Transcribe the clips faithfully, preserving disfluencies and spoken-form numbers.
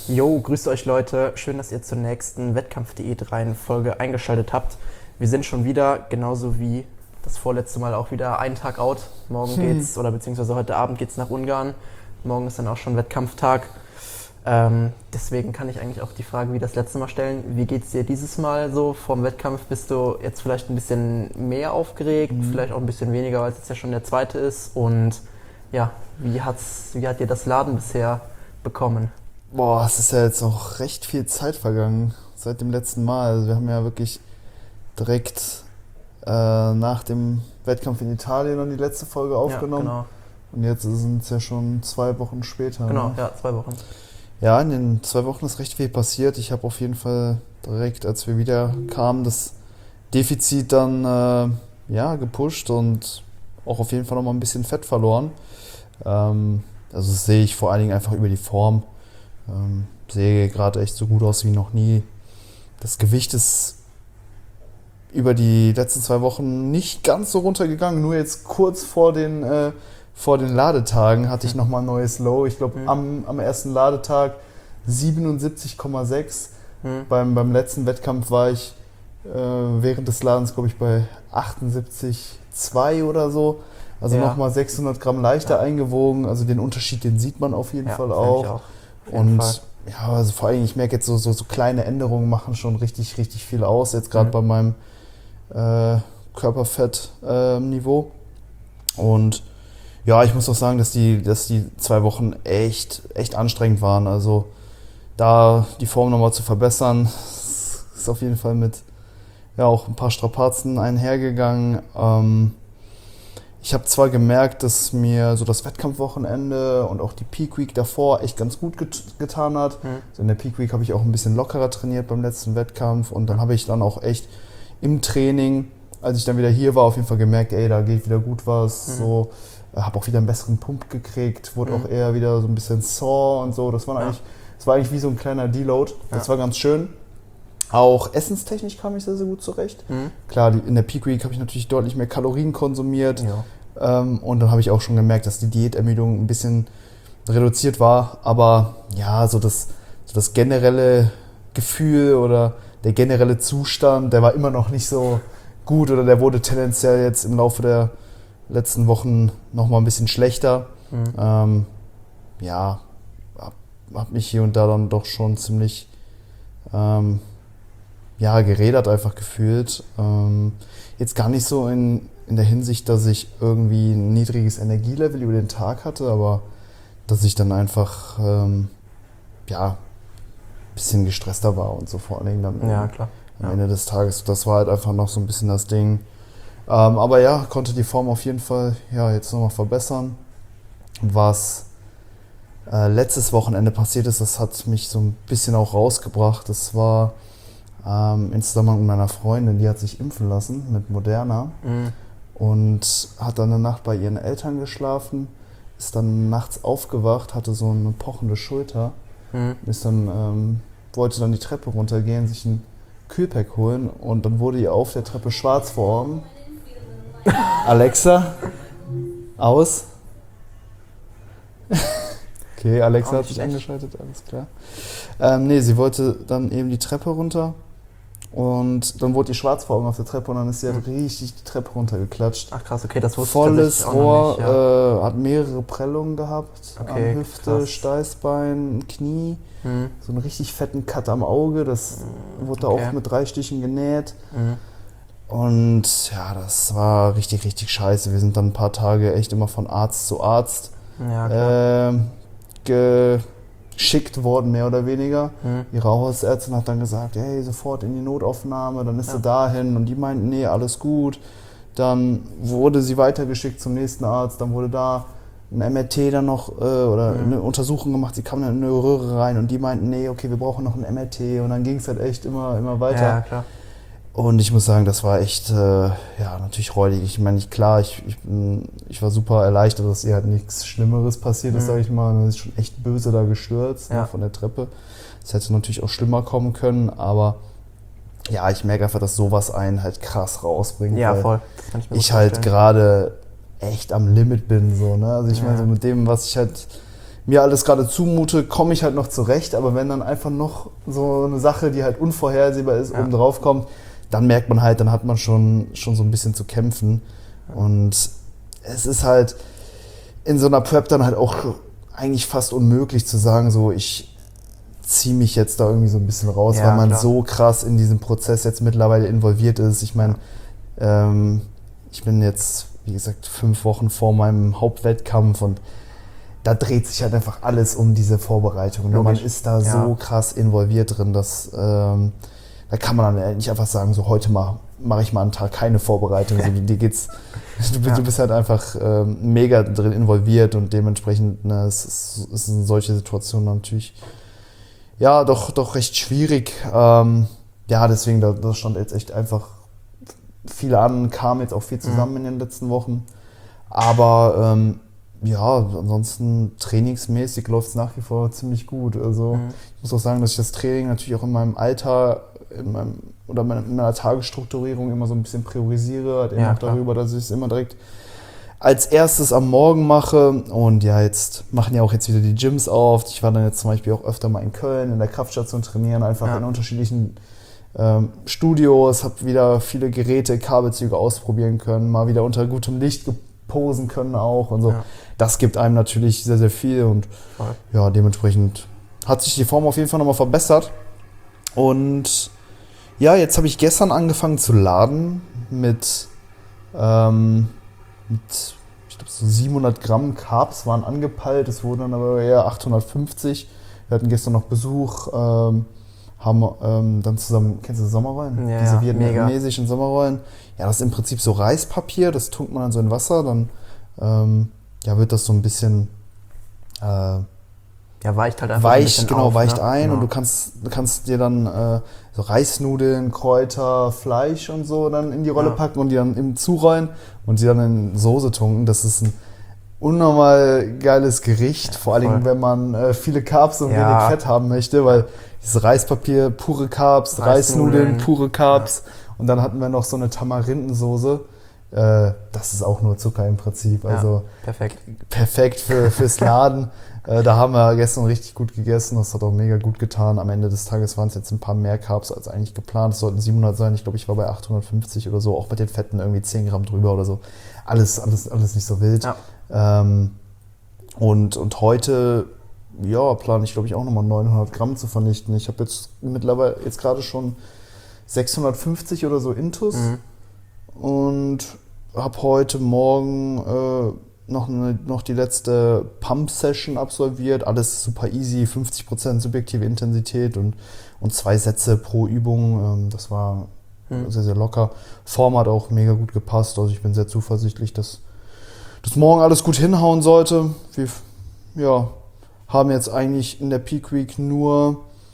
Jo, grüßt euch Leute. Schön, dass ihr zur nächsten Wettkampf.de drei Folge eingeschaltet habt. Wir sind schon wieder, genauso wie das vorletzte Mal auch wieder einen Tag out. Morgen Hm. geht's, oder beziehungsweise heute Abend geht's nach Ungarn. Morgen ist dann auch schon Wettkampftag. Ähm, deswegen kann ich eigentlich auch die Frage wie das letzte Mal stellen. Wie geht's dir dieses Mal so vorm Wettkampf? Bist du jetzt vielleicht ein bisschen mehr aufgeregt, Mhm. vielleicht auch ein bisschen weniger, weil es jetzt ja schon der zweite ist? Und ja, wie hat's, wie hat dir das Laden bisher bekommen? Boah, es ist ja jetzt auch recht viel Zeit vergangen seit dem letzten Mal. Also wir haben ja wirklich direkt äh, nach dem Wettkampf in Italien dann die letzte Folge aufgenommen. Ja, genau. Und jetzt sind es ja schon zwei Wochen später. Genau, Ne? ja, zwei Wochen. Ja, in den zwei Wochen ist recht viel passiert. Ich habe auf jeden Fall direkt, als wir wieder kamen, das Defizit dann äh, ja, gepusht und auch auf jeden Fall nochmal ein bisschen Fett verloren. Ähm, also das sehe ich vor allen Dingen einfach über die Form. Ähm, sehe gerade echt so gut aus wie noch nie. Das Gewicht ist über die letzten zwei Wochen nicht ganz so runtergegangen. Nur jetzt kurz vor den, äh, vor den Ladetagen hatte ich Mhm. nochmal ein neues Low. Ich glaube, Mhm. am, am ersten Ladetag siebenundsiebzig Komma sechs. Hm. Beim, beim letzten Wettkampf war ich äh, während des Ladens, glaube ich, bei achtundsiebzig Komma zwei oder so. Also Ja. nochmal sechshundert Gramm leichter Ja. eingewogen. Also den Unterschied, den sieht man auf jeden Ja, Fall find auch. ich auch. Auf jeden Und Fall. ja, also vor allem, ich merke jetzt so, so, so kleine Änderungen machen schon richtig, richtig viel aus. Jetzt gerade Mhm. bei meinem äh, Körperfett-Niveau. Und ja, ich muss auch sagen, dass die, dass die zwei Wochen echt, echt anstrengend waren. Also da die Form nochmal zu verbessern, ist auf jeden Fall mit ja auch ein paar Strapazen einhergegangen. Ähm, ich habe zwar gemerkt, dass mir so das Wettkampfwochenende und auch die Peak Week davor echt ganz gut get- getan hat. Mhm. So in der Peak Week habe ich auch ein bisschen lockerer trainiert beim letzten Wettkampf und dann habe ich dann auch echt im Training, als ich dann wieder hier war, auf jeden Fall gemerkt, ey, da geht wieder gut was. Mhm. So, habe auch wieder einen besseren Pump gekriegt, wurde Mhm. auch eher wieder so ein bisschen sore und so. Das war Ja. eigentlich, das war eigentlich wie so ein kleiner Deload. Das Ja. war ganz schön. Auch essenstechnisch kam ich sehr, sehr gut zurecht. Mhm. Klar, die, in der Peak Week habe ich natürlich deutlich mehr Kalorien konsumiert. Ja. Ähm, und dann habe ich auch schon gemerkt, dass die Diätermüdung ein bisschen reduziert war. Aber ja, so das, so das generelle Gefühl oder der generelle Zustand, der war immer noch nicht so gut oder der wurde tendenziell jetzt im Laufe der letzten Wochen nochmal ein bisschen schlechter. Mhm. Ähm, ja, hab, hab mich hier und da dann doch schon ziemlich ähm, ja, gerädert einfach gefühlt. Ähm, jetzt gar nicht so in, in der Hinsicht, dass ich irgendwie ein niedriges Energielevel über den Tag hatte, aber dass ich dann einfach ähm, ja, ein bisschen gestresster war und so vor allen Dingen dann Ja, klar. am Ja. Ende des Tages. Das war halt einfach noch so ein bisschen das Ding. Ähm, aber ja, konnte die Form auf jeden Fall ja, jetzt nochmal verbessern. Was äh, letztes Wochenende passiert ist, das hat mich so ein bisschen auch rausgebracht. Das war ähm, in Zusammenhang mit meiner Freundin, die hat sich impfen lassen mit Moderna Mhm. und hat dann eine Nacht bei ihren Eltern geschlafen, ist dann nachts aufgewacht, hatte so eine pochende Schulter, Mhm. ist dann, ähm, wollte dann die Treppe runtergehen, sich ein Kühlpack holen und dann wurde ihr auf der Treppe schwarz vor Augen. Alexa, aus. Okay, Alexa Auch hat nicht sich schlecht. angeschaltet, alles klar. Ähm, nee, sie wollte dann eben die Treppe runter und dann wurde ihr schwarz vor Augen auf der Treppe und dann ist sie halt richtig die Treppe runtergeklatscht. Ach krass, okay, das wusste Volles ich tatsächlich auch Rohr, noch nicht. Ja. äh, hat mehrere Prellungen gehabt, Okay, an Hüfte, krass. Steißbein, Knie, Mhm. so einen richtig fetten Cut am Auge, das wurde da okay. auch mit drei Stichen genäht. Mhm. Und ja, das war richtig, richtig scheiße. Wir sind dann ein paar Tage echt immer von Arzt zu Arzt Ja, klar. ähm, geschickt worden, mehr oder weniger. Mhm. Ihre Hausärztin hat dann gesagt, hey, sofort in die Notaufnahme, dann ist Ja. sie dahin. Und die meinten, nee, alles gut. Dann wurde sie weitergeschickt zum nächsten Arzt, dann wurde da ein M R T dann noch äh, oder Mhm. eine Untersuchung gemacht, sie kam dann in eine Röhre rein und die meinten, nee, okay, wir brauchen noch ein M R T und dann ging es halt echt immer, immer weiter. Ja, klar. Und ich muss sagen, das war echt, äh, ja, natürlich räudig. Ich meine, ich, klar, ich, ich, bin- ich war super erleichtert, dass ihr halt nichts Schlimmeres passiert ist, Mhm. sage ich mal. Sie ist schon echt böse da gestürzt, Ja. ne, von der Treppe. Das hätte natürlich auch schlimmer kommen können, aber ja, ich merke einfach, dass sowas einen halt krass rausbringt. Ja, weil voll. Das kann ich mir gut ich halt vorstellen. gerade echt am Limit bin, so, ne? Also ich Ja. meine, so mit dem, was ich halt mir alles gerade zumute, komme ich halt noch zurecht. Aber wenn dann einfach noch so eine Sache, die halt unvorhersehbar ist, Ja. oben drauf kommt, dann merkt man halt, dann hat man schon, schon so ein bisschen zu kämpfen. Und es ist halt in so einer Prep dann halt auch eigentlich fast unmöglich zu sagen, so ich ziehe mich jetzt da irgendwie so ein bisschen raus, Ja, weil man klar. so krass in diesem Prozess jetzt mittlerweile involviert ist. Ich meine, ähm, ich bin jetzt, wie gesagt, fünf Wochen vor meinem Hauptwettkampf und da dreht sich halt einfach alles um diese Vorbereitung. Man Logisch. ist da Ja. so krass involviert drin, dass ähm, da kann man dann nicht einfach sagen, so heute mache mach ich mal einen Tag keine Vorbereitung. So, dir geht's, du, bist, Ja. du bist halt einfach ähm, mega drin involviert und dementsprechend ne, es ist, es sind solche Situationen natürlich ja doch, doch recht schwierig. Ähm, ja, deswegen, da, da stand jetzt echt einfach viel an, kam jetzt auch viel zusammen mhm. in den letzten Wochen. Aber ähm, ja, ansonsten trainingsmäßig läuft es nach wie vor ziemlich gut. Also mhm. ich muss auch sagen, dass ich das Training natürlich auch in meinem Alter in meinem, oder in meiner Tagesstrukturierung immer so ein bisschen priorisiere, halt eben Ja, auch klar. darüber, dass ich es immer direkt als erstes am Morgen mache. Und ja, jetzt machen ja auch jetzt wieder die Gyms auf. Ich war dann jetzt zum Beispiel auch öfter mal in Köln in der Kraftstation trainieren, einfach Ja. in unterschiedlichen ähm, Studios, habe wieder viele Geräte, Kabelzüge ausprobieren können, mal wieder unter gutem Licht posen können auch und so. Ja. Das gibt einem natürlich sehr, sehr viel und Voll. ja, dementsprechend hat sich die Form auf jeden Fall nochmal verbessert. Und ja, jetzt habe ich gestern angefangen zu laden mit, ähm, mit ich glaube so siebenhundert Gramm Carbs waren angepeilt, es wurden dann aber eher achthundertfünfzig. Wir hatten gestern noch Besuch, ähm, haben ähm, dann zusammen, kennst du Sommerrollen? Ja, Diese ja, vietnamesischen Sommerrollen. Ja, das ist im Prinzip so Reispapier, das tunkt man dann so in Wasser, dann ähm, ja, wird das so ein bisschen äh, Ja, weicht halt einfach ein weicht, bisschen genau, auf, weicht ne? ein Genau. und du kannst, du kannst dir dann äh, so Reisnudeln, Kräuter, Fleisch und so dann in die Rolle Ja. packen und die dann eben zurollen und die dann in Soße tunken. Das ist ein unnormal geiles Gericht, Ja, vor allen voll. Dingen, wenn man äh, viele Carbs und Ja. wenig Fett haben möchte, weil dieses Reispapier, pure Carbs, Reisnudeln, Reisnudeln. pure Carbs und dann hatten wir noch so eine Tamarindensoße. Äh, das ist auch nur Zucker im Prinzip, also Ja, perfekt. perfekt für, fürs Laden. äh, da haben wir gestern richtig gut gegessen, das hat auch mega gut getan. Am Ende des Tages waren es jetzt ein paar mehr Carbs als eigentlich geplant. Es sollten siebenhundert sein, ich glaube, ich war bei achthundertfünfzig oder so, auch mit den Fetten irgendwie zehn Gramm drüber oder so. Alles, alles, alles nicht so wild. Ja. Ähm, und, und heute, ja, plane ich glaube ich auch nochmal neunhundert Gramm zu vernichten. Ich habe jetzt mittlerweile jetzt gerade schon sechshundertfünfzig oder so Intus. Mhm. Und habe heute Morgen äh, noch, eine, noch die letzte Pump-Session absolviert. Alles super easy, fünfzig Prozent subjektive Intensität und, und zwei Sätze pro Übung. Ähm, das war Mhm. sehr, sehr locker. Form hat auch mega gut gepasst. Also ich bin sehr zuversichtlich, dass das morgen alles gut hinhauen sollte. Wir ja, haben jetzt eigentlich in der Peak Week nur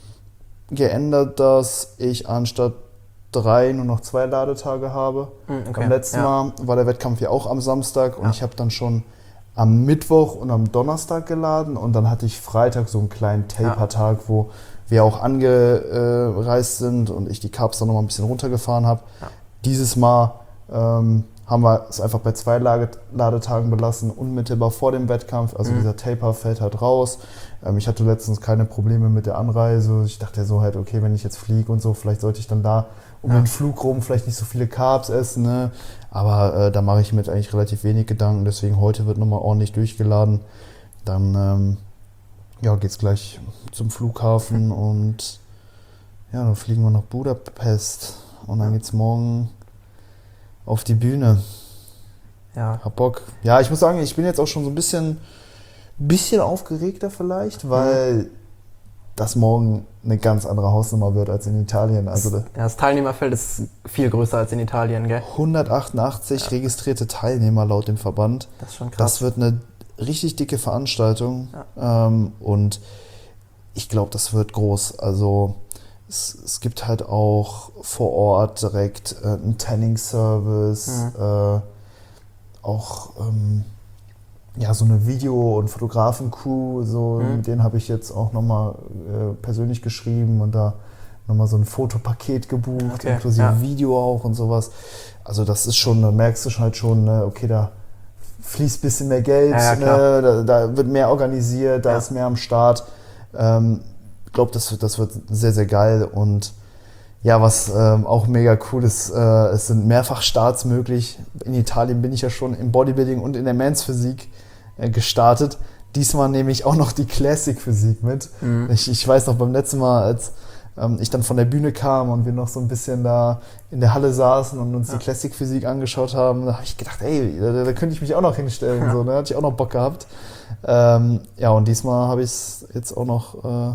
geändert, dass ich anstatt drei nur noch zwei Ladetage habe. Mhm, okay. Beim letzten Ja. Mal war der Wettkampf ja auch am Samstag und Ja. ich habe dann schon am Mittwoch und am Donnerstag geladen und dann hatte ich Freitag so einen kleinen Taper-Tag, wo wir auch angereist sind und ich die Carbs dann noch mal ein bisschen runtergefahren habe. Ja. Dieses Mal ähm, haben wir es einfach bei zwei Lage- Ladetagen belassen, unmittelbar vor dem Wettkampf. Also Mhm. dieser Taper fällt halt raus. Ähm, ich hatte letztens keine Probleme mit der Anreise. Ich dachte so halt, okay, wenn ich jetzt fliege und so, vielleicht sollte ich dann da um Ja. den Flug rum vielleicht nicht so viele Carbs essen. Ne? Aber äh, da mache ich mir jetzt eigentlich relativ wenig Gedanken. Deswegen heute wird nochmal ordentlich durchgeladen. Dann ähm, ja, geht's gleich zum Flughafen und ja, dann fliegen wir nach Budapest. Und dann geht's morgen auf die Bühne. Ja. Hab Bock. Ja, ich muss sagen, ich bin jetzt auch schon so ein bisschen, bisschen aufgeregter vielleicht, weil das morgen eine ganz andere Hausnummer wird als in Italien. Also Ja, das Teilnehmerfeld ist viel größer als in Italien, gell? hundertachtundachtzig Ja. registrierte Teilnehmer laut dem Verband. Das ist schon krass. Das wird eine richtig dicke Veranstaltung. Ja. Ähm, und ich glaube, das wird groß. Also es, es gibt halt auch vor Ort direkt äh, einen Tanning-Service, Mhm. äh, auch ähm, ja, so eine Video- und Fotografen-Crew, so, Mhm. mit denen habe ich jetzt auch nochmal äh, persönlich geschrieben und da nochmal so ein Fotopaket gebucht, Okay, inklusive ja. Video auch und sowas. Also das ist schon, da merkst du halt schon, ne, okay, da fließt ein bisschen mehr Geld, Ja, ja, ne? da, da wird mehr organisiert, da Ja. ist mehr am Start. Ähm, ich glaube, das, wird- das wird sehr, sehr geil. Und ja, was ähm, auch mega cool ist, äh, es sind mehrfach Starts möglich. In Italien bin ich ja schon im Bodybuilding und in der Men's Physik äh, gestartet. Diesmal nehme ich auch noch die Classic Physik mit. Mhm. Ich, ich weiß noch beim letzten Mal, als ähm, ich dann von der Bühne kam und wir noch so ein bisschen da in der Halle saßen und uns Ja. die Classic Physik angeschaut haben, da habe ich gedacht, ey, da, da könnte ich mich auch noch hinstellen. Ja. So, ne? Hatte ich auch noch Bock gehabt. Ähm, ja, und diesmal habe ich es jetzt auch noch, äh,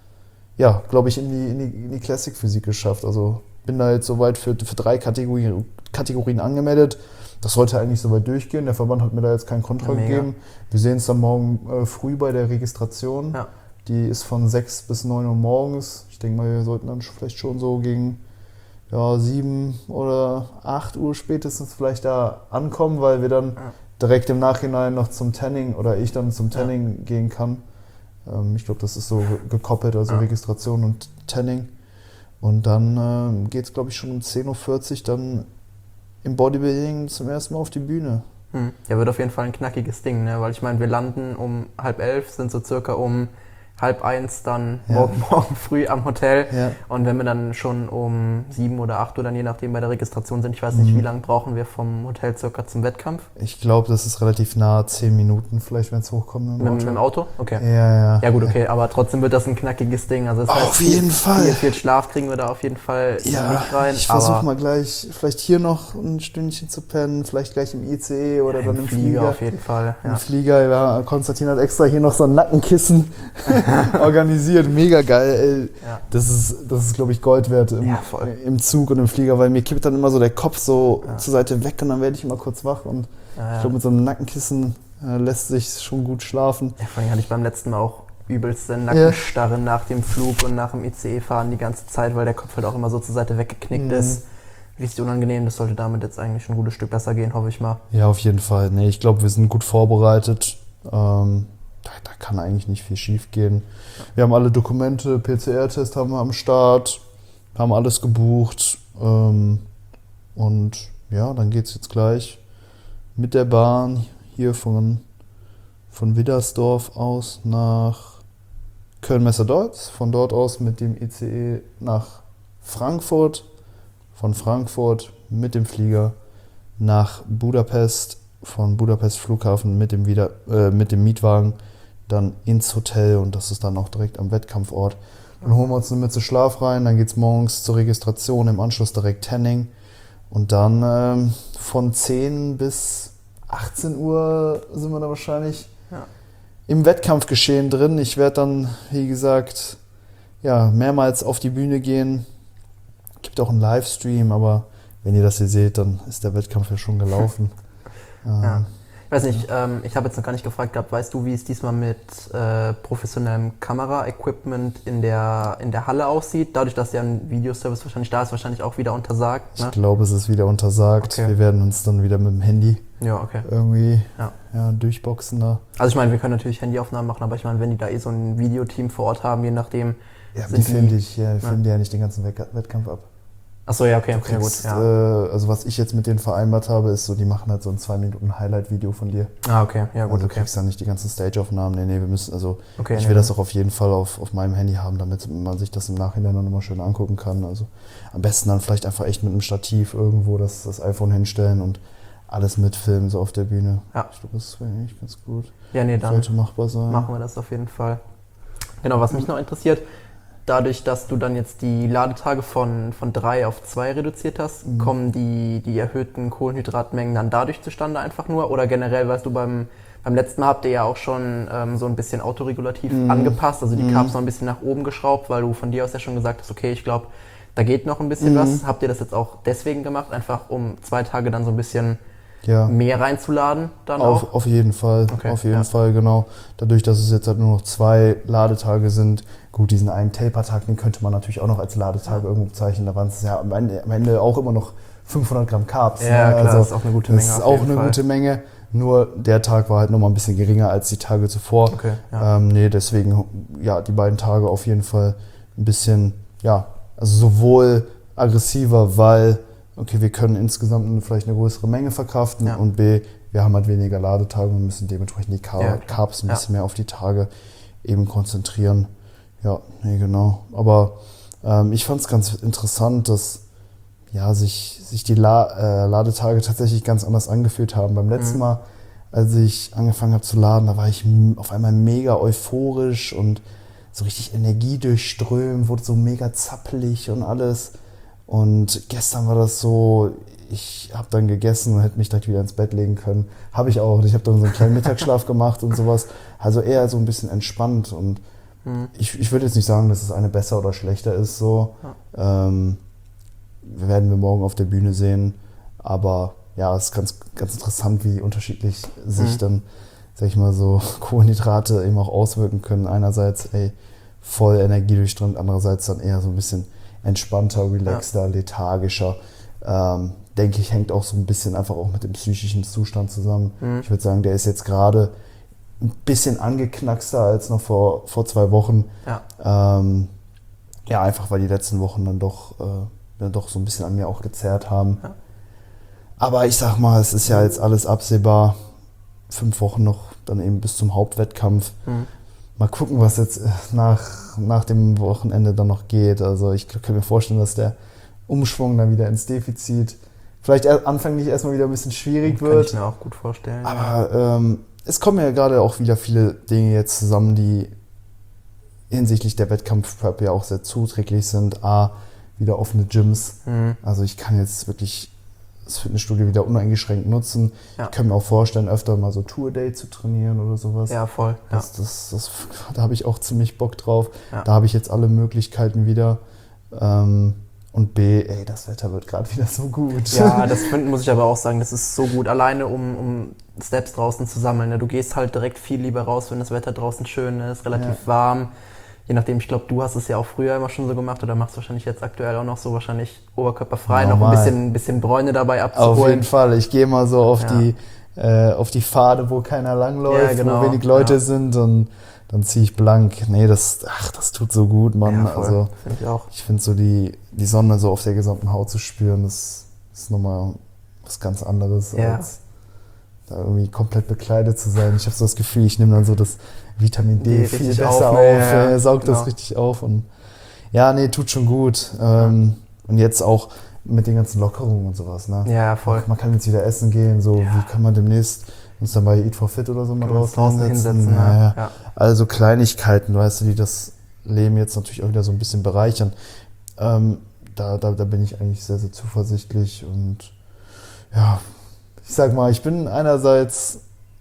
ja, glaube ich, in die, in, die, in die Classic Physik geschafft. Also bin da jetzt soweit für, für drei Kategorien, Kategorien angemeldet. Das sollte eigentlich soweit durchgehen. Der Verband hat mir da jetzt keinen Kontra Ja, mega. gegeben. Wir sehen es dann morgen äh, früh bei der Registration. Ja. Die ist von sechs bis neun Uhr morgens. Ich denke mal, wir sollten dann vielleicht schon so gegen ja, sieben oder acht Uhr spätestens vielleicht da ankommen, weil wir dann Ja. direkt im Nachhinein noch zum Tanning oder ich dann zum Ja. Tanning gehen kann. Ähm, ich glaube, das ist so gekoppelt, also Ja. Registration und Tanning. Und dann ähm, geht es, glaube ich, schon um zehn Uhr vierzig dann im Bodybuilding zum ersten Mal auf die Bühne. Hm. Ja, wird auf jeden Fall ein knackiges Ding, ne? Weil ich meine, wir landen um halb elf, sind so circa um halb eins dann Ja. morgen, morgen früh am Hotel. Ja. Und wenn wir dann schon um sieben oder acht Uhr dann je nachdem bei der Registration sind, ich weiß nicht, Mhm. wie lange brauchen wir vom Hotel circa zum Wettkampf? Ich glaube, das ist relativ nah, zehn Minuten vielleicht, wenn es hochkommt. Mit Mit, dem mit dem Auto. Auto? Okay. Ja, ja. Ja gut, okay, aber trotzdem wird das ein knackiges Ding. Also das Auf heißt, viel, jeden Fall. Viel, viel Schlaf kriegen wir da auf jeden Fall Ja, nicht rein. ich versuche aber mal gleich, vielleicht hier noch ein Stündchen zu pennen, vielleicht gleich im I C E oder ja, dann im im Flieger, Flieger. auf jeden Fall. Im Ja. Flieger, ja, Konstantin hat extra hier noch so ein Nackenkissen organisiert, mega geil. Ey. Ja. Das ist, das ist glaube ich, Gold wert im, Ja, voll. im Zug und im Flieger, weil mir kippt dann immer so der Kopf so Ja. zur Seite weg und dann werde ich immer kurz wach und Ja, ich glaube, mit so einem Nackenkissen äh, lässt sich schon gut schlafen. ja, vor allem hatte ich beim letzten Mal auch übelste Nackenstarre nach dem Flug und nach dem I C E-Fahren die ganze Zeit, weil der Kopf halt auch immer so zur Seite weggeknickt Mhm. ist. Richtig unangenehm, das sollte damit jetzt eigentlich schon ein gutes Stück besser gehen, hoffe ich mal. Ja, auf jeden Fall. Nee, ich glaube, wir sind gut vorbereitet. Ähm, da, da kann eigentlich nicht viel schief gehen. Wir haben alle Dokumente, P C R-Test haben wir am Start, haben alles gebucht. Ähm, und ja, dann geht es jetzt gleich mit der Bahn hier von, von Widdersdorf aus nach Köln-Messerdorf. Von dort aus mit dem I C E nach Frankfurt. Von Frankfurt mit dem Flieger nach Budapest, von Budapest Flughafen mit dem, Wieder, äh, mit dem Mietwagen dann ins Hotel und das ist dann auch direkt am Wettkampfort. Dann holen wir uns eine Mütze Schlaf rein, dann geht es morgens zur Registration, im Anschluss direkt Tanning und dann ähm, von zehn bis achtzehn Uhr sind wir da wahrscheinlich Ja. im Wettkampfgeschehen drin. Ich werde dann, wie gesagt, ja, mehrmals auf die Bühne gehen. Gibt auch einen Livestream, aber wenn ihr das hier seht, dann ist der Wettkampf ja schon gelaufen. Ja. ähm, Ich weiß nicht, ähm, ich habe jetzt noch gar nicht gefragt gehabt, weißt du, wie es diesmal mit äh, professionellem Kamera-Equipment in der, in der Halle aussieht? Dadurch, dass ja ein Videoservice wahrscheinlich da ist, wahrscheinlich auch wieder untersagt. Ich Ne? glaube, es ist wieder untersagt. Okay. Wir werden uns dann wieder mit dem Handy Ja, okay. irgendwie Ja. ja, durchboxen da. Also ich meine, wir können natürlich Handyaufnahmen machen, aber ich meine, wenn die da eh so ein Videoteam vor Ort haben, je nachdem. Ja, sind die filmen dich, ja, filmen dir ja nicht den ganzen Weck- Wettkampf ab. Achso, ja, okay, Du okay, gut. kriegst, Ja. äh, also was ich jetzt mit denen vereinbart habe, ist so, die machen halt so ein zwei Minuten Highlight-Video von dir. Ah, okay, ja, gut, Also du okay. kriegst dann nicht die ganzen Stage-Aufnahmen. Nee, nee, wir müssen, also okay ich nee, will nee. das auch auf jeden Fall auf, auf meinem Handy haben, damit man sich das im Nachhinein dann immer schön angucken kann. Also am besten dann vielleicht einfach echt mit einem Stativ irgendwo das, das iPhone hinstellen und alles mitfilmen, so auf der Bühne. Ja. Ich glaube, das wäre eigentlich ganz gut. Ja, nee, dann Sollte machbar sein. machen wir das auf jeden Fall. Genau, was mich noch interessiert, dadurch, dass du dann jetzt die Ladetage von, von drei auf zwei reduziert hast, Mhm. kommen die, die erhöhten Kohlenhydratmengen dann dadurch zustande einfach nur? Oder generell, weißt du, beim, beim letzten Mal habt ihr ja auch schon ähm, so ein bisschen autoregulativ Mhm. angepasst, also die Mhm. Carbs noch ein bisschen nach oben geschraubt, weil du von dir aus ja schon gesagt hast, okay, ich glaube, da geht noch ein bisschen Mhm. was. Habt ihr das jetzt auch deswegen gemacht, einfach um zwei Tage dann so ein bisschen Ja. mehr reinzuladen dann auch? Auf, auf jeden Fall, Okay, auf jeden ja. Fall, genau. Dadurch, dass es jetzt halt nur noch zwei Ladetage sind, gut, diesen einen Taper-Tag, den könnte man natürlich auch noch als Ladetag Ja. irgendwo bezeichnen. Da waren es ja am Ende, am Ende auch immer noch fünfhundert Gramm Carbs. Ja, ne? klar, also, das ist auch eine gute Menge Das ist auf auch jeden eine Fall. gute Menge, nur der Tag war halt nochmal ein bisschen geringer als die Tage zuvor. Okay, ja. Ähm, nee, deswegen, ja, die beiden Tage auf jeden Fall ein bisschen, ja, also sowohl aggressiver, weil okay, wir können insgesamt vielleicht eine größere Menge verkraften Ja. und B, wir haben halt weniger Ladetage und müssen dementsprechend die Car- Ja, Carbs ein ja. bisschen mehr auf die Tage eben konzentrieren. Ja, nee, genau. Aber ähm, ich fand es ganz interessant, dass ja, sich, sich die La- äh, Ladetage tatsächlich ganz anders angefühlt haben. Beim letzten Mhm. Mal, als ich angefangen habe zu laden, da war ich m- auf einmal mega euphorisch und so richtig energiedurchströmt, wurde so mega zappelig und alles. Und gestern war das so, ich habe dann gegessen und hätte mich direkt wieder ins Bett legen können. Habe ich auch. Ich habe dann so einen kleinen Mittagsschlaf gemacht und sowas. Also eher so ein bisschen entspannt. Und Mhm. ich, ich würde jetzt nicht sagen, dass es eine besser oder schlechter ist. So. Ähm, werden wir morgen auf der Bühne sehen. Aber ja, es ist ganz, ganz interessant, wie unterschiedlich sich Mhm. dann, sag ich mal so, Kohlenhydrate eben auch auswirken können. Einerseits, ey, voll energiedurchströmt, andererseits dann eher so ein bisschen entspannter, relaxter, lethargischer. Ähm, denke ich, hängt auch so ein bisschen einfach auch mit dem psychischen Zustand zusammen. Mhm. Ich würde sagen, der ist jetzt gerade ein bisschen angeknackster als noch vor, vor zwei Wochen. Ja. Ähm, ja, einfach weil die letzten Wochen dann doch, äh, dann doch so ein bisschen an mir auch gezerrt haben. Ja. Aber ich sag mal, es ist ja jetzt alles absehbar. Fünf Wochen noch, dann eben bis zum Hauptwettkampf. Mhm. Mal gucken, was jetzt nach, nach dem Wochenende dann noch geht. Also ich kann mir vorstellen, dass der Umschwung dann wieder ins Defizit vielleicht er- anfänglich erstmal wieder ein bisschen schwierig Kann wird. ich mir auch gut vorstellen. Aber ähm, es kommen ja gerade auch wieder viele Dinge jetzt zusammen, die hinsichtlich der Wettkampf-Prep ja auch sehr zuträglich sind. A, wieder offene Gyms. Mhm. Also ich kann jetzt wirklich das Fitnessstudio wieder uneingeschränkt nutzen. Ja. Ich kann mir auch vorstellen, öfter mal so Tour-Day zu trainieren oder sowas. Ja, voll. Ja. Das, das, das, da habe ich auch ziemlich Bock drauf. Ja. Da habe ich jetzt alle Möglichkeiten wieder. Ähm, und B, ey, das Wetter wird gerade wieder so gut. Ja, das find, muss ich aber auch sagen, das ist so gut, alleine um, um Steps draußen zu sammeln. Ne? Du gehst halt direkt viel lieber raus, wenn das Wetter draußen schön ist, relativ Ja. warm. Je nachdem, ich glaube, du hast es ja auch früher immer schon so gemacht oder machst wahrscheinlich jetzt aktuell auch noch so, wahrscheinlich oberkörperfrei, noch ein Normal. bisschen, ein bisschen Bräune dabei Auf abzuholen. jeden Fall. Ich gehe mal so auf, Ja. die, äh, auf die Pfade, wo keiner langläuft, Ja, genau. wo wenig Leute Ja. sind und dann ziehe ich blank. Nee, das, ach, das tut so gut, Mann. Ja, voll. Also Finde ich auch. ich finde so die, die Sonne so auf der gesamten Haut zu spüren, das ist nochmal was ganz anderes, Ja. als da irgendwie komplett bekleidet zu sein. Ich habe so das Gefühl, ich nehme dann so das Vitamin D Die viel richtig besser auf, auf, ne? Ja, ja, äh, saugt genau. das richtig auf und ja, nee, tut schon gut. Ähm, und jetzt auch mit den ganzen Lockerungen und sowas, ne? Ja, voll. Man kann jetzt wieder essen gehen, so Ja. wie kann man demnächst uns dann bei Eat for Fit oder so mal Kann man uns draußen draußen hinsetzen. hinsetzen, ja. Naja. Ja. Also Kleinigkeiten, weißt du, die das Leben jetzt natürlich auch wieder so ein bisschen bereichern. Ähm, da, da, da bin ich eigentlich sehr, sehr zuversichtlich und ja, ich sag mal, ich bin einerseits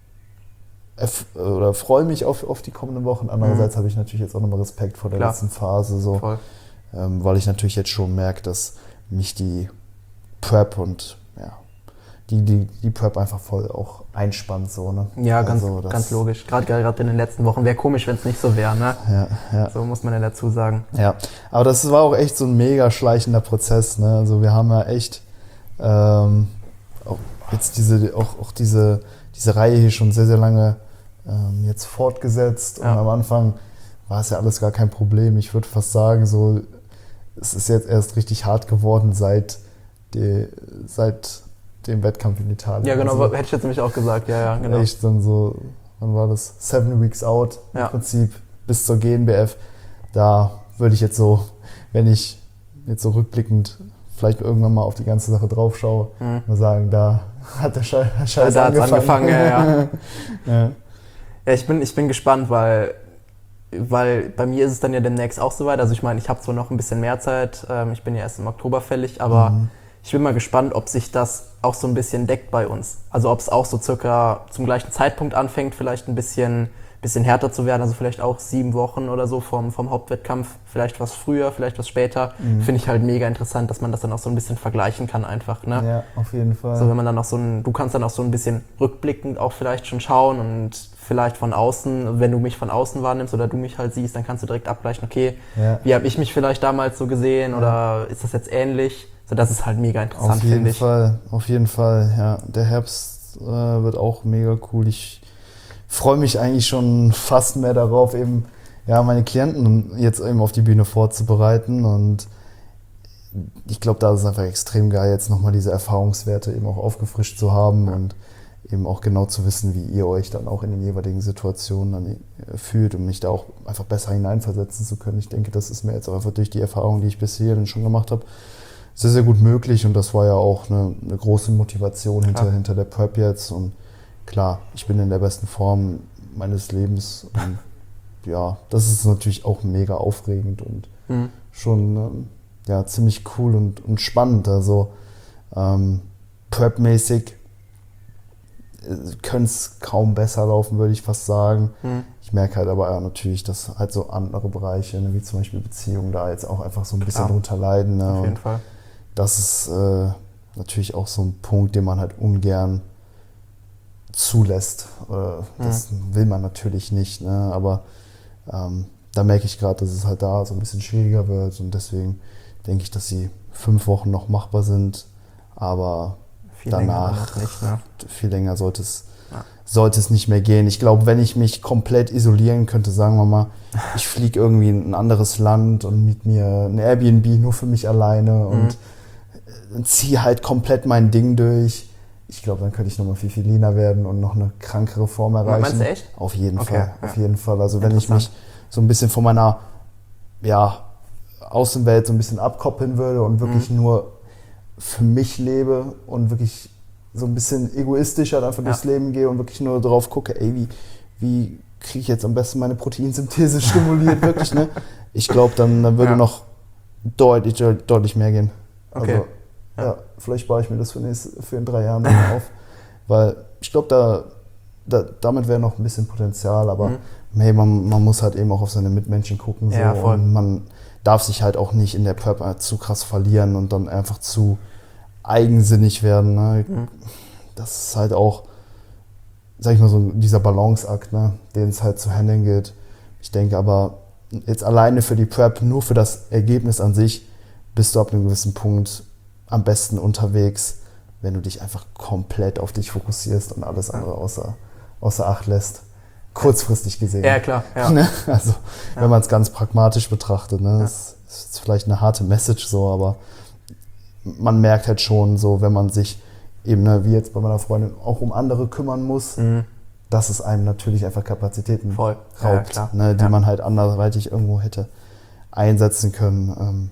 erf- oder freue mich auf, auf die kommenden Wochen, andererseits Mhm. habe ich natürlich jetzt auch nochmal Respekt vor der Klar. letzten Phase, so, Voll. ähm, weil ich natürlich jetzt schon merke, dass mich die Prep und ja, die, die, die Prep einfach voll auch einspannt, so, ne? Ja, ganz, Also das- ganz logisch. Gerade gerade in den letzten Wochen. Wäre komisch, wenn es nicht so wäre, ne? Ja, ja. So muss man ja dazu sagen. Ja, aber das war auch echt so ein mega schleichender Prozess, ne? Also wir haben ja echt ähm, auch jetzt diese, auch, auch diese, diese Reihe hier schon sehr, sehr lange ähm, jetzt fortgesetzt und Ja. am Anfang war es ja alles gar kein Problem. Ich würde fast sagen, so es ist jetzt erst richtig hart geworden seit, die, seit dem Wettkampf in Italien. Ja, genau, Also hätte ich jetzt nämlich auch gesagt. Ja, ja, genau. echt dann so, wann war das? Seven Weeks out im Ja. Prinzip bis zur G N B F. Da würde ich jetzt so, wenn ich jetzt so rückblickend vielleicht irgendwann mal auf die ganze Sache drauf schaue, Mhm. mal sagen, da hat der Scheiß, Scheiß da hat's angefangen. angefangen, ja, ja. ja. Ja, ich bin, ich bin gespannt, weil, weil bei mir ist es dann ja demnächst auch soweit. Also ich meine, ich habe zwar noch ein bisschen mehr Zeit, ähm, ich bin ja erst im Oktober fällig, aber Mhm. ich bin mal gespannt, ob sich das auch so ein bisschen deckt bei uns. Also ob es auch so circa zum gleichen Zeitpunkt anfängt, vielleicht ein bisschen, bisschen härter zu werden, also vielleicht auch sieben Wochen oder so vom, vom Hauptwettkampf, vielleicht was früher, vielleicht was später. Mhm. Finde ich halt mega interessant, dass man das dann auch so ein bisschen vergleichen kann einfach, ne? Ja, auf jeden Fall. So, wenn man dann auch so ein, du kannst dann auch so ein bisschen rückblickend auch vielleicht schon schauen und vielleicht von außen, wenn du mich von außen wahrnimmst oder du mich halt siehst, dann kannst du direkt abgleichen, okay, Ja. wie habe ich mich vielleicht damals so gesehen oder ist das jetzt ähnlich? So, das ist halt mega interessant, Auf jeden finde ich. Fall, auf jeden Fall, ja. Der Herbst äh, wird auch mega cool. Ich freue mich eigentlich schon fast mehr darauf, eben ja meine Klienten jetzt eben auf die Bühne vorzubereiten und ich glaube, da ist es einfach extrem geil, jetzt nochmal diese Erfahrungswerte eben auch aufgefrischt zu haben Ja. und eben auch genau zu wissen, wie ihr euch dann auch in den jeweiligen Situationen dann fühlt und mich da auch einfach besser hineinversetzen zu können. Ich denke, das ist mir jetzt auch einfach durch die Erfahrung, die ich bis hierhin schon gemacht habe, sehr, sehr gut möglich und das war ja auch eine, eine große Motivation hinter, hinter der Prep jetzt und klar, ich bin in der besten Form meines Lebens und ja, das ist natürlich auch mega aufregend und mhm. schon ähm, ja, ziemlich cool und, und spannend. Also ähm, Prep-mäßig könnte es kaum besser laufen, würde ich fast sagen. Mhm. Ich merke halt aber ja, natürlich, dass halt so andere Bereiche, ne, wie zum Beispiel Beziehungen, da jetzt auch einfach so ein bisschen drunter leiden. Ne? Auf jeden Fall. Das ist äh, natürlich auch so ein Punkt, den man halt ungern zulässt. Äh, das mhm. will man natürlich nicht, ne? Aber ähm, da merke ich gerade, dass es halt da so ein bisschen schwieriger wird und deswegen denke ich, dass die fünf Wochen noch machbar sind, aber viel danach länger nicht, ne? viel länger sollte es, ja. sollte es nicht mehr gehen. Ich glaube, wenn ich mich komplett isolieren könnte, sagen wir mal, ich fliege irgendwie in ein anderes Land und miete mir ein Airbnb nur für mich alleine mhm. und ziehe halt komplett mein Ding durch. Ich glaube, dann könnte ich nochmal viel, viel leaner werden und noch eine krankere Form erreichen. Meinst du echt? Auf jeden okay, Fall, ja. auf jeden Fall. Also wenn ich mich so ein bisschen von meiner ja, Außenwelt so ein bisschen abkoppeln würde und wirklich mhm. nur für mich lebe und wirklich so ein bisschen egoistisch halt einfach ja. durchs Leben gehe und wirklich nur drauf gucke, ey, wie, wie kriege ich jetzt am besten meine Proteinsynthese stimuliert, wirklich, ne? Ich glaube, dann, dann würde ja. noch deutlich, deutlich mehr gehen. Okay. Also, ja. ja, vielleicht baue ich mir das für, nächste, für in drei Jahren dann auf, weil ich glaube, da, da, damit wäre noch ein bisschen Potenzial, aber mhm. hey, man, man muss halt eben auch auf seine Mitmenschen gucken so, ja, voll. Und man darf sich halt auch nicht in der Prep zu krass verlieren und dann einfach zu eigensinnig werden. Ne? Mhm. Das ist halt auch, sag ich mal, so dieser Balanceakt, ne? Den es halt zu handeln gilt. Ich denke aber, jetzt alleine für die Prep, nur für das Ergebnis an sich, bist du ab einem gewissen Punkt am besten unterwegs, wenn du dich einfach komplett auf dich fokussierst und alles andere außer, außer Acht lässt. Kurzfristig gesehen. Ja, klar. Ja. Also, ja. wenn man es ganz pragmatisch betrachtet. Ne? Ja. Das ist vielleicht eine harte Message so, aber man merkt halt schon so, wenn man sich eben, ne, wie jetzt bei meiner Freundin, auch um andere kümmern muss, mhm. dass es einem natürlich einfach Kapazitäten Voll. raubt, ja, ne, die ja. man halt anderweitig irgendwo hätte einsetzen können. Ähm,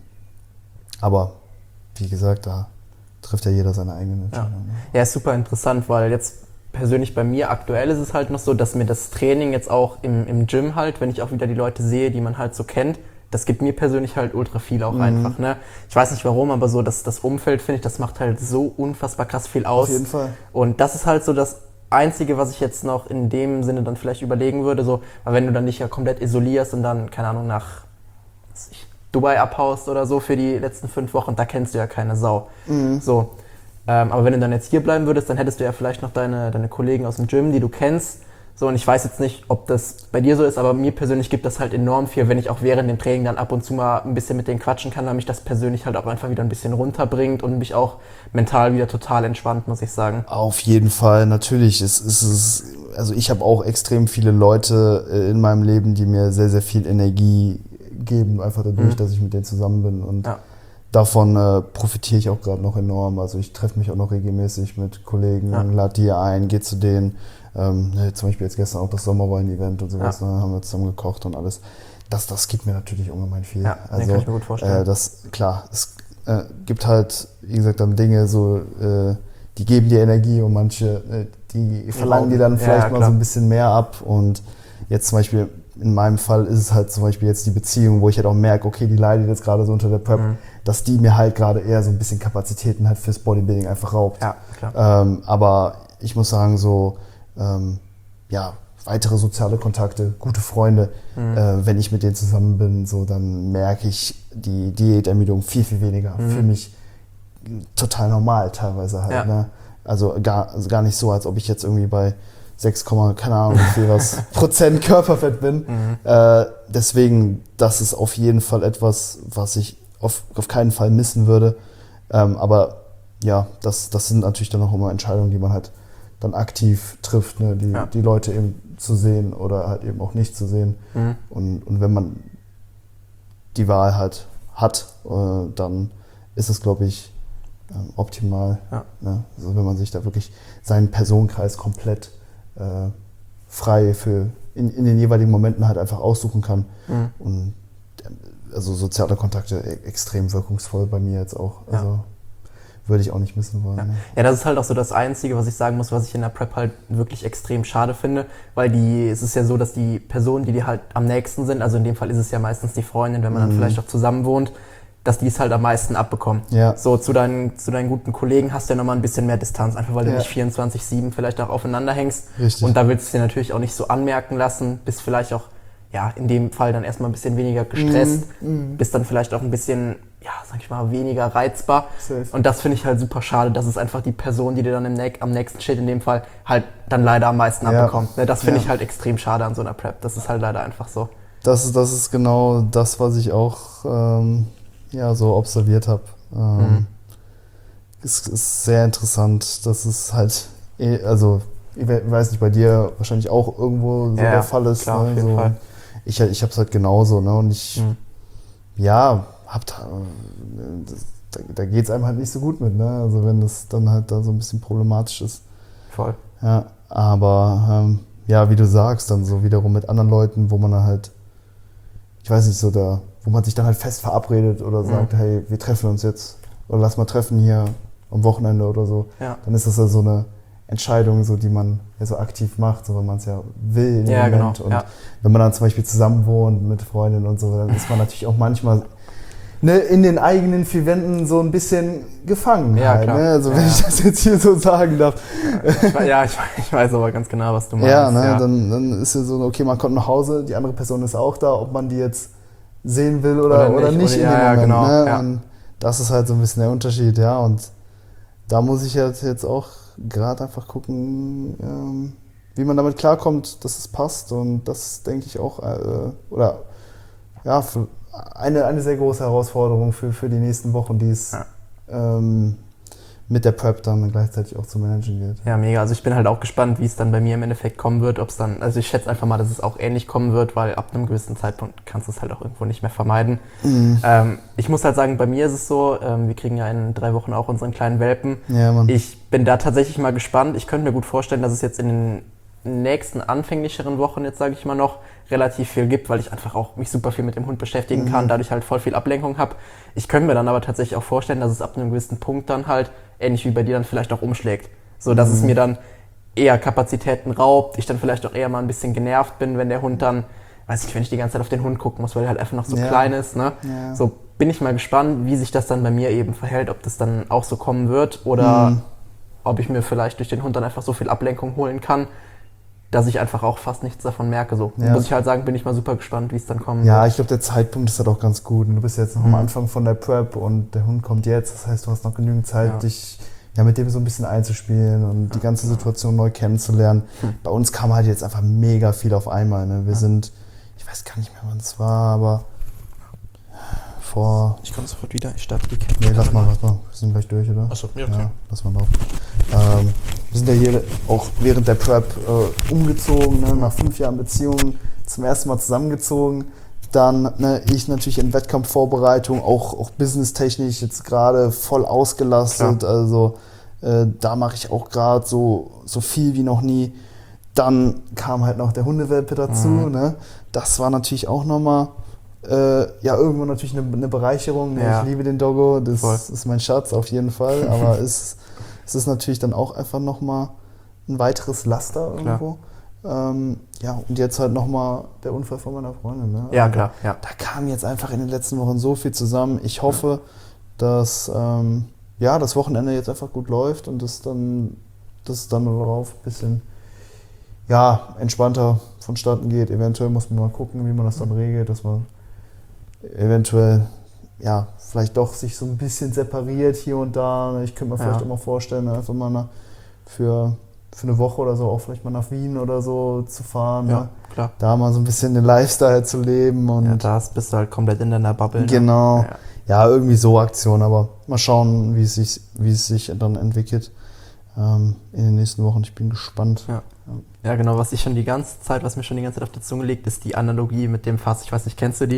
aber wie gesagt, da trifft ja jeder seine eigenen Entscheidungen. Ja. Ne? ja, ist super interessant, weil jetzt persönlich bei mir aktuell ist es halt noch so, dass mir das Training jetzt auch im, im Gym halt, wenn ich auch wieder die Leute sehe, die man halt so kennt, das gibt mir persönlich halt ultra viel auch mhm. einfach, ne? Ich weiß nicht warum, aber so das, das Umfeld, finde ich, das macht halt so unfassbar krass viel aus. Auf jeden Fall. Und das ist halt so das Einzige, was ich jetzt noch in dem Sinne dann vielleicht überlegen würde, so, weil wenn du dann dich ja komplett isolierst und dann, keine Ahnung, nach was ich, Dubai abhaust oder so für die letzten fünf Wochen, da kennst du ja keine Sau. Mhm. So. Ähm, aber wenn du dann jetzt hier bleiben würdest, dann hättest du ja vielleicht noch deine, deine Kollegen aus dem Gym, die du kennst. So, und ich weiß jetzt nicht, ob das bei dir so ist, aber mir persönlich gibt das halt enorm viel, wenn ich auch während dem Training dann ab und zu mal ein bisschen mit denen quatschen kann, weil mich das persönlich halt auch einfach wieder ein bisschen runterbringt und mich auch mental wieder total entspannt, muss ich sagen. Auf jeden Fall, natürlich. Es ist, also ich habe auch extrem viele Leute in meinem Leben, die mir sehr, sehr viel Energie geben, einfach dadurch, mhm. dass ich mit denen zusammen bin. Und ja. davon äh, profitiere ich auch gerade noch enorm. Also ich treffe mich auch noch regelmäßig mit Kollegen, ja. lade die ein, gehe zu denen. Ähm, ne, zum Beispiel jetzt gestern auch das Sommerwein-Event und sowas, ja. ne, haben wir zusammen gekocht und alles. Das, das gibt mir natürlich ungemein viel. Ja, also, kann ich mir gut vorstellen. Äh, das, klar, es äh, gibt halt, wie gesagt, dann Dinge, so, äh, die geben dir Energie und manche, äh, die verlangen dir dann vielleicht ja, mal so ein bisschen mehr ab. Und jetzt zum Beispiel, in meinem Fall ist es halt zum Beispiel jetzt die Beziehung, wo ich halt auch merke, okay, die leidet jetzt gerade so unter der Prep, mhm. dass die mir halt gerade eher so ein bisschen Kapazitäten halt fürs Bodybuilding einfach raubt. Ja, klar. Ähm, aber ich muss sagen, so, ähm, ja, weitere soziale Kontakte, gute Freunde, mhm. äh, wenn ich mit denen zusammen bin, so, dann merke ich die Diätermüdung viel, viel weniger. Mhm. Für mich total normal teilweise halt. Ja. Ne? Also, gar, also gar nicht so, als ob ich jetzt irgendwie bei sechs, keine Ahnung, wie viel was Prozent Körperfett bin. Mhm. Äh, deswegen, das ist auf jeden Fall etwas, was ich auf, auf keinen Fall missen würde. Ähm, aber ja, das, das sind natürlich dann auch immer Entscheidungen, die man halt dann aktiv trifft, ne? die, ja. die Leute eben zu sehen oder halt eben auch nicht zu sehen. Mhm. Und, und wenn man die Wahl halt hat, äh, dann ist es, glaube ich, ähm, optimal. Ja. Ne? Also wenn man sich da wirklich seinen Personenkreis komplett äh, frei für in, in den jeweiligen Momenten halt einfach aussuchen kann. Mhm. Und also soziale Kontakte e- extrem wirkungsvoll bei mir jetzt auch. Also Ja. würde ich auch nicht missen wollen. Ja. Ne? ja, das ist halt auch so das Einzige, was ich sagen muss, was ich in der Prep halt wirklich extrem schade finde, weil die, es ist ja so, dass die Personen, die dir halt am nächsten sind, also in dem Fall ist es ja meistens die Freundin, wenn man dann Mhm. vielleicht auch zusammen wohnt, dass die es halt am meisten abbekommen. Ja. So zu deinen, zu deinen guten Kollegen hast du ja nochmal ein bisschen mehr Distanz, einfach weil du Ja. nicht vierundzwanzig sieben vielleicht auch aufeinander hängst. Richtig. Und da willst du es dir natürlich auch nicht so anmerken lassen, bist vielleicht auch, ja, in dem Fall dann erstmal ein bisschen weniger gestresst, Mhm. bist dann vielleicht auch ein bisschen, ja, sag ich mal, weniger reizbar. Safe. Und das finde ich halt super schade, dass es einfach die Person, die dir dann im Nä- am nächsten steht, in dem Fall, halt dann leider am meisten Ja. abbekommt. Ne, das finde Ja. ich halt extrem schade an so einer Prep. Das ist halt leider einfach so. Das ist, das ist genau das, was ich auch ähm, ja, so observiert habe. Ähm, Mhm. Es ist sehr interessant, dass es halt, eh- also ich we- weiß nicht, bei dir wahrscheinlich auch irgendwo so Ja, der Fall ist. klar, ne? auf jeden so, Fall. Ich, ich habe es halt genauso. Ne? Und ich, Mhm. ja, hab da, das, da, da geht es einem halt nicht so gut mit. Ne? Also wenn das dann halt da so ein bisschen problematisch ist. Voll. Ja, aber ähm, ja, wie du sagst, dann so wiederum mit anderen Leuten, wo man dann halt, ich weiß nicht, so da, wo man sich dann halt fest verabredet oder sagt, Mhm. hey, wir treffen uns jetzt oder lass mal treffen hier am Wochenende oder so. Ja. Dann ist das ja so eine Entscheidung, so, die man ja so aktiv macht, so, weil man es ja will in dem Ja, Moment. genau, Und ja. wenn man dann zum Beispiel zusammen wohnt mit Freundinnen und so, dann ist man natürlich auch manchmal ne, in den eigenen vier Wänden so ein bisschen gefangen. Ja, halt, klar. ne? Also Ja, wenn ja. ich das jetzt hier so sagen darf. Ich, we- ja, ich, we- ich weiß aber ganz genau, was du meinst. Ja, ne, ja. Dann, dann ist ja so, okay, man kommt nach Hause, die andere Person ist auch da, ob man die jetzt sehen will oder, Oder oder nicht, nicht, oder- in ja, dem ja, Moment. genau, Ne? ja. Und das ist halt so ein bisschen der Unterschied, ja. Und da muss ich jetzt, jetzt auch gerade einfach gucken, ähm, wie man damit klarkommt, dass es passt. Und das denke ich auch, äh, oder ja, für eine, eine sehr große Herausforderung für, für die nächsten Wochen, die es Ja. ähm, mit der Prep dann gleichzeitig auch zu managen geht. Ja, mega. Also ich bin halt auch gespannt, wie es dann bei mir im Endeffekt kommen wird. Ob es dann, also ich schätze einfach mal, dass es auch ähnlich kommen wird, weil ab einem gewissen Zeitpunkt kannst du es halt auch irgendwo nicht mehr vermeiden. Mhm. Ähm, ich muss halt sagen, bei mir ist es so, ähm, wir kriegen ja in drei Wochen auch unseren kleinen Welpen. Ja, Mann. Ich bin da tatsächlich mal gespannt. Ich könnte mir gut vorstellen, dass es jetzt in den nächsten anfänglicheren Wochen, jetzt sage ich mal noch, relativ viel gibt, weil ich einfach auch mich super viel mit dem Hund beschäftigen kann, Mhm. dadurch halt voll viel Ablenkung habe. Ich könnte mir dann aber tatsächlich auch vorstellen, dass es ab einem gewissen Punkt dann halt, ähnlich wie bei dir, dann vielleicht auch umschlägt. So, dass es Mhm. mir dann eher Kapazitäten raubt, ich dann vielleicht auch eher mal ein bisschen genervt bin, wenn der Hund dann, weiß ich, wenn ich die ganze Zeit auf den Hund gucken muss, weil er halt einfach noch so Ja. klein ist, ne? Ja. So bin ich mal gespannt, wie sich das dann bei mir eben verhält, ob das dann auch so kommen wird oder Mhm. ob ich mir vielleicht durch den Hund dann einfach so viel Ablenkung holen kann, dass ich einfach auch fast nichts davon merke. So Ja. muss ich halt sagen, bin ich mal super gespannt, wie es dann kommen Ja, wird. ich glaube, der Zeitpunkt ist halt auch ganz gut. Und du bist jetzt noch am Mhm. Anfang von der Prep und der Hund kommt jetzt. Das heißt, du hast noch genügend Zeit, Ja. dich ja, mit dem so ein bisschen einzuspielen und die ganze Situation neu kennenzulernen. Hm. Bei uns kam halt jetzt einfach mega viel auf einmal. Ne? Wir Ja. sind, ich weiß gar nicht mehr, wann es war, aber vor. Ich komme sofort wieder, ich starte die Kette. Nee, lass mal, lass mal. Wir sind gleich durch, oder? Achso, ja, okay. Ja, lass mal laufen. Ähm, wir sind ja hier auch während der Prep äh, umgezogen, ne? Nach fünf Jahren Beziehung zum ersten Mal zusammengezogen. Dann ne, ich natürlich in Wettkampfvorbereitung, auch, auch businesstechnisch jetzt gerade voll ausgelastet. Klar. Also äh, da mache ich auch gerade so, so viel wie noch nie. Dann kam halt noch der Hundewelpe dazu. Mhm. Ne? Das war natürlich auch nochmal äh, ja, irgendwo natürlich eine, eine Bereicherung. Ne? Ja. Ich liebe den Doggo, das Voll. ist mein Schatz auf jeden Fall. Aber es, es ist natürlich dann auch einfach nochmal ein weiteres Laster irgendwo. Ähm, ja, und jetzt halt nochmal der Unfall von meiner Freundin. Ne? Ja, Also, klar, ja. Da kam jetzt einfach in den letzten Wochen so viel zusammen. Ich hoffe, dass ähm, ja, das Wochenende jetzt einfach gut läuft und dass dann, dass es dann darauf ein bisschen ja, entspannter vonstatten geht. Eventuell muss man mal gucken, wie man das dann regelt, dass man eventuell ja, vielleicht doch sich so ein bisschen separiert hier und da. Ich könnte mir vielleicht Ja. auch mal vorstellen, einfach mal nach, für, für eine Woche oder so auch vielleicht mal nach Wien oder so zu fahren. Ja, Ne? klar. Da mal so ein bisschen den Lifestyle zu leben und Ja, da bist du halt komplett in deiner Bubble. Ne? genau. Ja. Ja, irgendwie so Aktion, aber mal schauen, wie es sich, wie es sich dann entwickelt ähm, in den nächsten Wochen. Ich bin gespannt. Ja. Ja, genau, was ich schon die ganze Zeit, was mir schon die ganze Zeit auf der Zunge liegt, ist die Analogie mit dem Fass. Ich weiß nicht, kennst du die?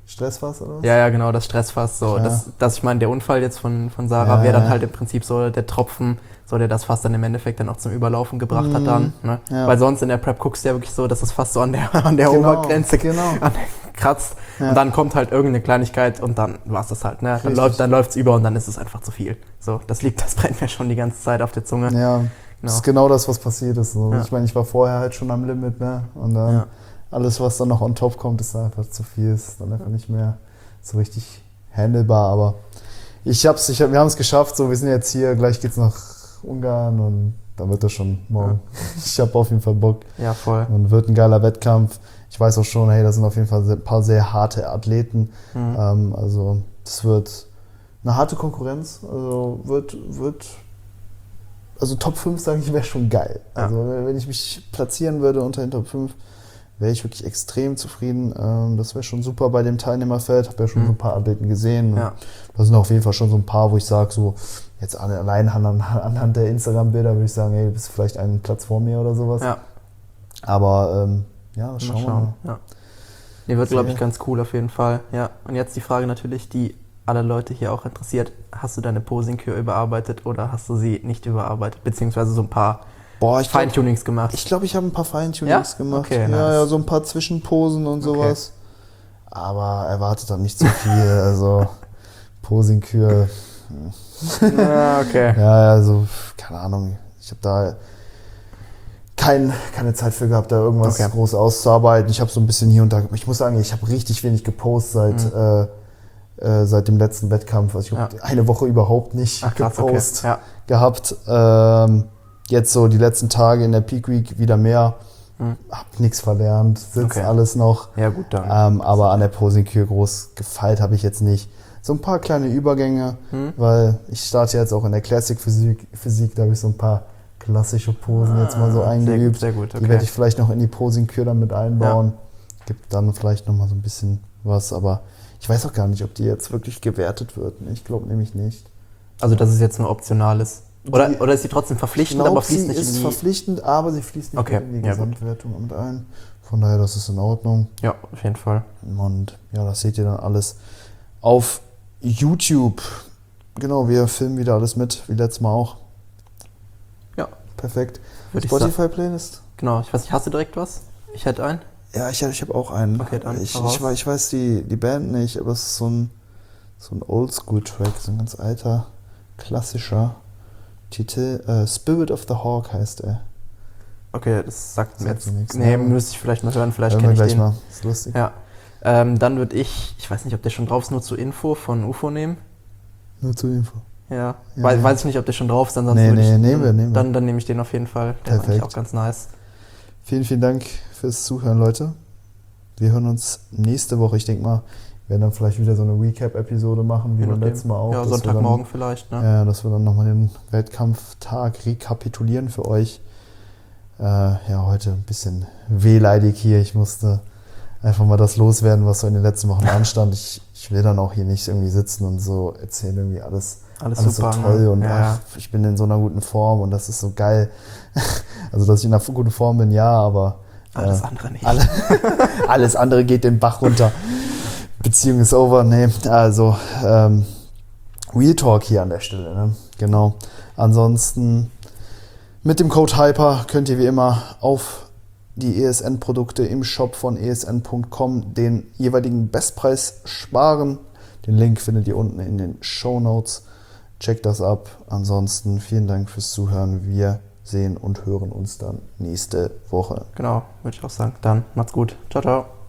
Stressfass oder was? Ja, ja, genau, das Stressfass. So. Ja. Das, das, ich meine, der Unfall jetzt von, von Sarah Ja, wäre dann ja. halt im Prinzip so der Tropfen, so der das Fass dann im Endeffekt dann auch zum Überlaufen gebracht hat dann. Ne? Ja. Weil sonst in der Prep guckst du ja wirklich so, dass das Fass so an der, an der Genau, Obergrenze genau. an der kratzt. Ja. Und dann kommt halt irgendeine Kleinigkeit und dann war es das halt. Ne? Dann Richtig. läuft dann läuft's über und dann ist es einfach zu viel. So, das liegt, das brennt mir schon die ganze Zeit auf der Zunge. Ja, Genau. das ist genau das, was passiert ist. So. Ja. Ich meine, ich war vorher halt schon am Limit, ne? Und dann Ja. alles, was dann noch on top kommt, ist einfach zu viel. Ist dann einfach nicht mehr so richtig handelbar. Aber ich hab's, ich hab, wir haben es geschafft. So, wir sind jetzt hier, gleich geht's nach Ungarn und dann wird das schon morgen. Ja. Ich habe auf jeden Fall Bock. Ja, voll. Und wird ein geiler Wettkampf. Ich weiß auch schon, hey, da sind auf jeden Fall ein paar sehr harte Athleten. Mhm. Ähm, also das wird eine harte Konkurrenz. Also wird, wird also Top fünf, sage ich, wäre schon geil. Ja. Also wenn ich mich platzieren würde unter den Top fünf, wäre ich wirklich extrem zufrieden. Ähm, das wäre schon super bei dem Teilnehmerfeld. Habe ja schon Mhm. so ein paar Athleten gesehen. Ja. Da sind auf jeden Fall schon so ein paar, wo ich sage, so jetzt allein anhand, anhand der Instagram-Bilder würde ich sagen, hey, du bist vielleicht einen Platz vor mir oder sowas. Ja. Aber ähm, ja, Mal schauen wir schauen. mal. Ja. Nee, wird, glaube ich, Sehr. ganz cool auf jeden Fall. Ja. Und jetzt die Frage natürlich, die alle Leute hier auch interessiert. Hast du deine Posing-Kür überarbeitet oder hast du sie nicht überarbeitet? Beziehungsweise so ein paar Boah, ich glaub, Feintunings gemacht? ich glaube, ich habe ein paar Feintunings Ja? gemacht. Okay, ja, nice. ja, so ein paar Zwischenposen und sowas. Aber erwartet dann nicht so viel. Also Posing-Kür. Ja, okay. Ja, also keine Ahnung. Ich habe da kein, keine Zeit für gehabt, da irgendwas Okay. groß auszuarbeiten. Ich habe so ein bisschen hier und da. Ich muss sagen, ich habe richtig wenig gepostet seit, Mhm. äh, äh, seit dem letzten Wettkampf. Also ich habe Ja. eine Woche überhaupt nicht Ach, krass, okay. gepostet Ja. gehabt. Ähm, jetzt so die letzten Tage in der Peak Week wieder mehr. Mhm. Hab nichts verlernt, sitzt Okay. alles noch. Ja, gut, dann. Ähm, aber an der Posing-Kür groß gefeilt habe ich jetzt nicht. So ein paar kleine Übergänge, Mhm. weil ich starte jetzt auch in der Classic Physik, Physik da habe ich so ein paar klassische Posen jetzt mal so Ah, eingeübt. Sehr, sehr gut, Die okay. werde ich vielleicht noch in die Posing-Kür dann mit einbauen. Gibt dann vielleicht noch mal so ein bisschen was, aber ich weiß auch gar nicht, ob die jetzt wirklich gewertet wird. Ich glaube nämlich nicht. Also, dass es jetzt nur optional ist. Oder, Die- oder ist sie trotzdem verpflichtend, Ich aber glaube, fließt sie nicht in ist die... verpflichtend, aber sie fließt nicht Okay, in die ja, gut. Gesamtwertung mit ein. Von daher, das ist in Ordnung. Ja, auf jeden Fall. Und ja, das seht ihr dann alles auf YouTube. Genau, wir filmen wieder alles mit, wie letztes Mal auch. Ja. Perfekt. Würde ich sagen. Spotify-Playlist? Genau, ich weiß nicht, hast du direkt was? Ich hätte einen. Ja, ich, ich habe auch einen. Okay, dann ich, hau raus. ich, weiß- ich weiß die, die Band nicht, aber es ist so ein, so ein Oldschool-Track, so ein ganz alter, klassischer Titel. Äh, Spirit of the Hawk heißt er. Okay, das sagt mir Sagt jetzt... mir nichts, Nee, ne? müsste ich vielleicht mal hören, vielleicht Hören kenne wir ich gleich den. mal. Ist lustig. Ja. Ähm, dann würde ich, ich weiß nicht, ob der schon drauf ist, nur zur Info von U F O nehmen. Nur zur Info. Ja. Ja, Weiß, ja. weiß ich nicht, ob der schon drauf ist, ansonsten Nee, würde nee, ich, nehmen wir, nehmen wir. Dann, dann nehme ich den auf jeden Fall. Der ist eigentlich Perfekt. auch ganz nice. Vielen, vielen Dank fürs Zuhören, Leute. Wir hören uns nächste Woche. Ich denke mal, wir werden dann vielleicht wieder so eine Recap-Episode machen, wie Je beim nachdem. letzten Mal auch. Ja, dass wir Sonntagmorgen vielleicht, ne? Dann, ja, dass wir dann nochmal den Wettkampftag rekapitulieren für euch. Äh, ja, heute ein bisschen wehleidig hier. Ich musste einfach mal das loswerden, was so in den letzten Wochen anstand. Ich, ich will dann auch hier nicht irgendwie sitzen und so erzählen irgendwie alles, Alles, alles super, so toll ne? und Ja, ach, ich bin in so einer guten Form und das ist so geil. Also, dass ich in einer guten Form bin, ja, aber alles äh, andere nicht. alle, alles andere geht den Bach runter. Beziehung ist over. Nee, also ähm, Real Talk hier an der Stelle. Ne? Genau. Ansonsten mit dem Code Hyper könnt ihr wie immer auf die E S N-Produkte im Shop von E S N Punkt com den jeweiligen Bestpreis sparen. Den Link findet ihr unten in den Shownotes. Checkt das ab. Ansonsten vielen Dank fürs Zuhören. Wir sehen und hören uns dann nächste Woche. Genau, würde ich auch sagen. Dann macht's gut. Ciao, ciao.